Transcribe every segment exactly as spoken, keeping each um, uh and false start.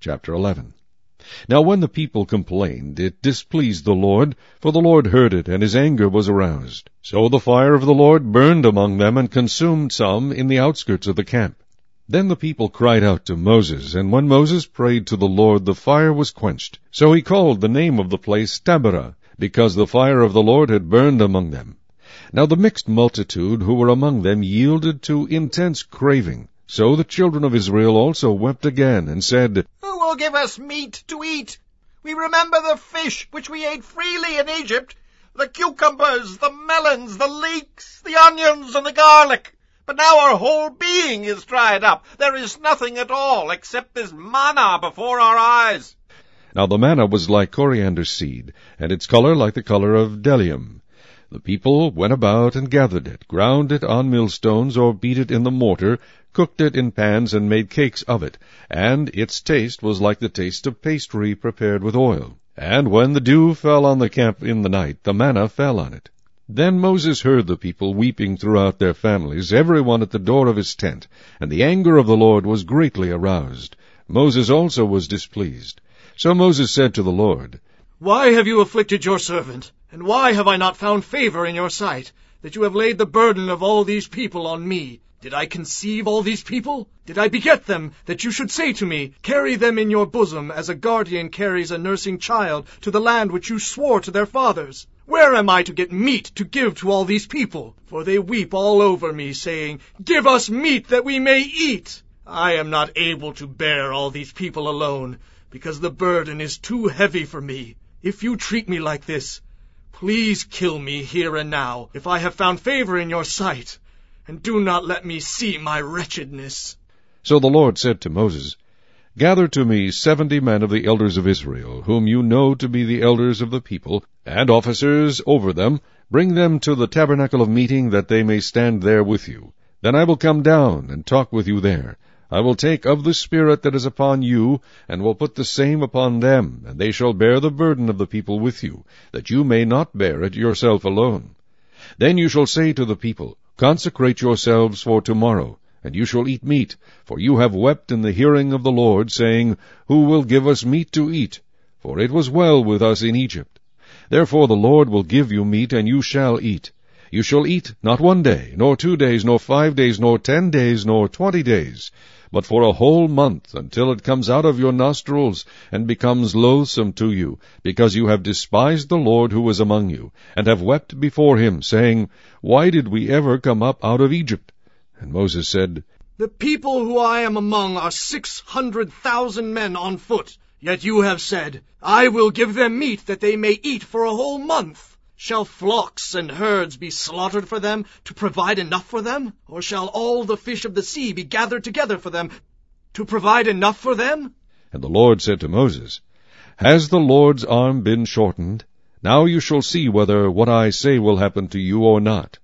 Chapter eleven. Now when the people complained, it displeased the Lord, for the Lord heard it, and his anger was aroused. So the fire of the Lord burned among them, and consumed some in the outskirts of the camp. Then the people cried out to Moses, and when Moses prayed to the Lord, the fire was quenched. So he called the name of the place Taberah, because the fire of the Lord had burned among them. Now the mixed multitude who were among them yielded to intense craving. So the children of Israel also wept again, and said, Who will give us meat to eat? We remember the fish which we ate freely in Egypt, the cucumbers, the melons, the leeks, the onions, and the garlic. But now our whole being is dried up. There is nothing at all except this manna before our eyes. Now the manna was like coriander seed, and its color like the color of bdellium. The people went about and gathered it, ground it on millstones, or beat it in the mortar, cooked it in pans, and made cakes of it. And its taste was like the taste of pastry prepared with oil. And when the dew fell on the camp in the night, the manna fell on it. Then Moses heard the people weeping throughout their families, every one at the door of his tent, and the anger of the Lord was greatly aroused. Moses also was displeased. So Moses said to the Lord, Why have you afflicted your servant? And why have I not found favor in your sight, that you have laid the burden of all these people on me? Did I conceive all these people? Did I beget them, that you should say to me, Carry them in your bosom, as a guardian carries a nursing child, to the land which you swore to their fathers? Where am I to get meat to give to all these people? For they weep all over me, saying, Give us meat that we may eat. I am not able to bear all these people alone, because the burden is too heavy for me. If you treat me like this, please kill me here and now, if I have found favor in your sight, and do not let me see my wretchedness. So the Lord said to Moses, Gather to me seventy men of the elders of Israel, whom you know to be the elders of the people, and officers over them. Bring them to the tabernacle of meeting, that they may stand there with you. Then I will come down and talk with you there. I will take of the Spirit that is upon you, and will put the same upon them, and they shall bear the burden of the people with you, that you may not bear it yourself alone. Then you shall say to the people, Consecrate yourselves for tomorrow, and you shall eat meat, for you have wept in the hearing of the Lord, saying, Who will give us meat to eat? For it was well with us in Egypt. Therefore the Lord will give you meat, and you shall eat. You shall eat not one day, nor two days, nor five days, nor ten days, nor twenty days, but for a whole month, until it comes out of your nostrils, and becomes loathsome to you, because you have despised the Lord who is among you, and have wept before him, saying, Why did we ever come up out of Egypt? And Moses said, The people who I am among are six hundred thousand men on foot. Yet you have said, I will give them meat that they may eat for a whole month. Shall flocks and herds be slaughtered for them, to provide enough for them? Or shall all the fish of the sea be gathered together for them, to provide enough for them? And the Lord said to Moses, Has the Lord's arm been shortened? Now you shall see whether what I say will happen to you or not.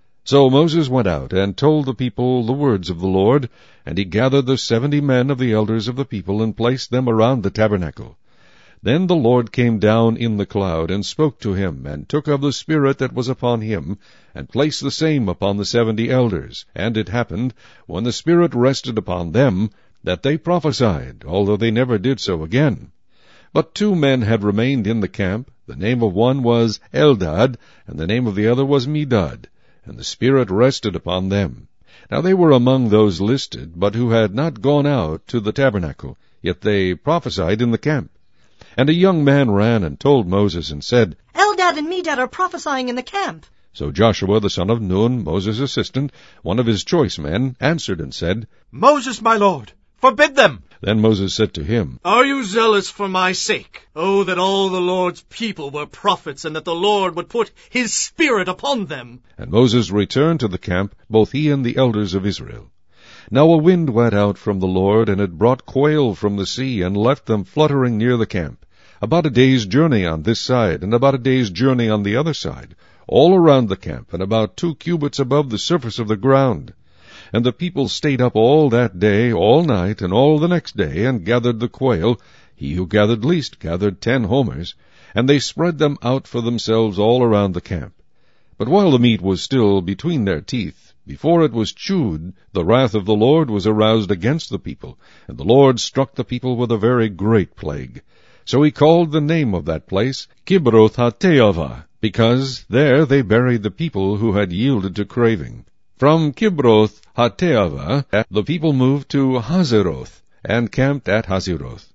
So Moses went out, and told the people the words of the Lord, and he gathered the seventy men of the elders of the people, and placed them around the tabernacle. Then the Lord came down in the cloud, and spoke to him, and took of the Spirit that was upon him, and placed the same upon the seventy elders. And it happened, when the Spirit rested upon them, that they prophesied, although they never did so again. But two men had remained in the camp. The name of one was Eldad, and the name of the other was Medad. And the Spirit rested upon them. Now they were among those listed, but who had not gone out to the tabernacle, yet they prophesied in the camp. And a young man ran and told Moses, and said, Eldad and Medad are prophesying in the camp. So Joshua the son of Nun, Moses' assistant, one of his choice men, answered and said, Moses, my lord, forbid them. Then Moses said to him, Are you zealous for my sake? Oh, that all the Lord's people were prophets, and that the Lord would put his Spirit upon them. And Moses returned to the camp, both he and the elders of Israel. Now a wind went out from the Lord, and it brought quail from the sea, and left them fluttering near the camp, about a day's journey on this side, and about a day's journey on the other side, all around the camp, and about two cubits above the surface of the ground. And the people stayed up all that day, all night, and all the next day, and gathered the quail. He who gathered least gathered ten homers, and they spread them out for themselves all around the camp. But while the meat was still between their teeth, Before it was chewed, the wrath of the Lord was aroused against the people, and the Lord struck the people with a very great plague. So he called the name of that place Kibroth Hattaavah, because there they buried the people who had yielded to craving. From Kibroth Hattaavah the people moved to Hazeroth, and camped at Hazeroth.